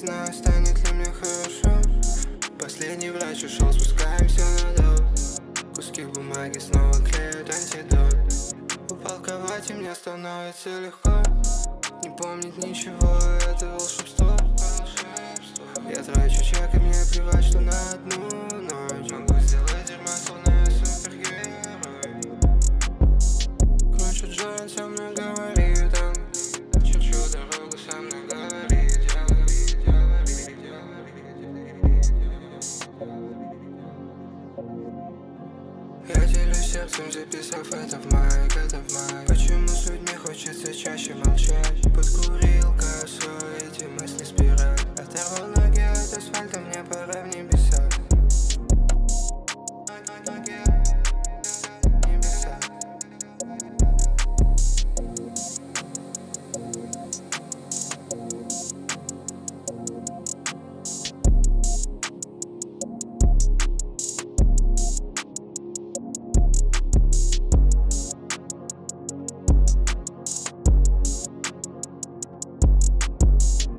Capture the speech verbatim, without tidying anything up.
знаю, станет ли мне хорошо. Последний врач ушел, спускаемся на дол. Куски бумаги снова клеят антидот. Упал в кровать и мне становится легко. Не помнить ничего, это волшебство. Я трачу чек, и мне плевать, что на одну ночь могу сделать дерьмо, словно я супергерой. Кручу джойнт, со мной говорит он. Черчу дорогу, со мной говорит. Я делюсь сердцем, записав это в майк, это в майк. Почему с людьми хочется чаще молчать? Подкурить